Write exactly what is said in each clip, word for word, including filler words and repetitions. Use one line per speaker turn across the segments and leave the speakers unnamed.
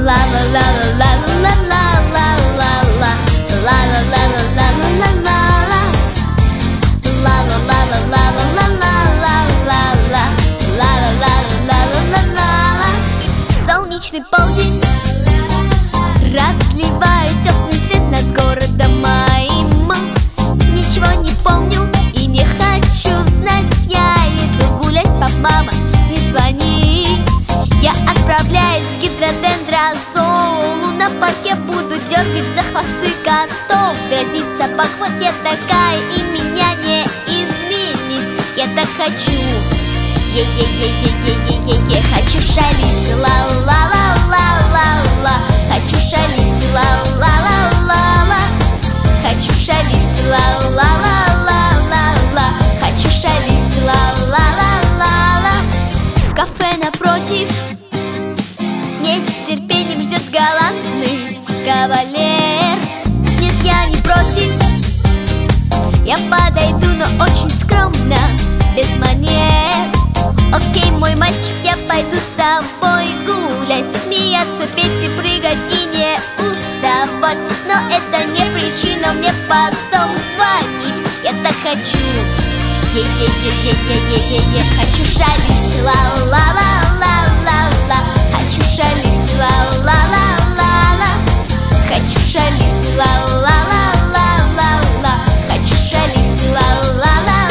Солнечный полдень разливает теплый свет над городом моим. Ничего не помню и не хочу знать. Я иду гулять, пап, мама, не звони. Я отправляюсь в гидродендразолу. На парке буду дергать за хвосты котов, дразнить собак. Вот я такая, и меня не изменить. Я так хочу, е-е-е-е-е-е-е, хочу шалить, ла-ла-ла-ла-ла-ла. Хочу шалить, ла-ла-ла-ла-ла. Хочу шалить, ла-ла-ла-ла-ла-ла. Хочу шалить, ла-ла-ла-ла-ла. В кафе напротив с нетерпением ждет галантный кавалер. Нет, я не против, я подойду, но очень скромно, без манер. Окей, мой мальчик, я пойду с тобой гулять, смеяться, петь и прыгать и не уставать. Но это не причина мне потом звонить. Я так хочу, е-е-е-е-е-е-е, хочу шалить, ла-ла-ла-ла-ла-ла. Хочу шалить, ла-ла-ла-ла-ла. Хочу шалить, ла-ла-ла-ла-ла-ла. Хочу шалить, ла-ла-ла-ла-ла.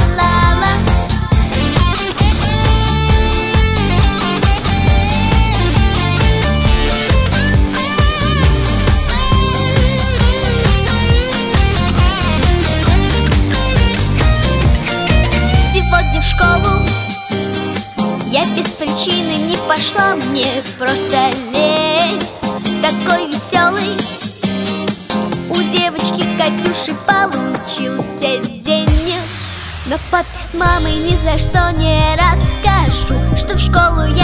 Сегодня в школу я без причины не пошла, мне просто лень. Такой веселый у девочки Катюши получился день. Но папе с мамой ни за что не расскажу, что в школу я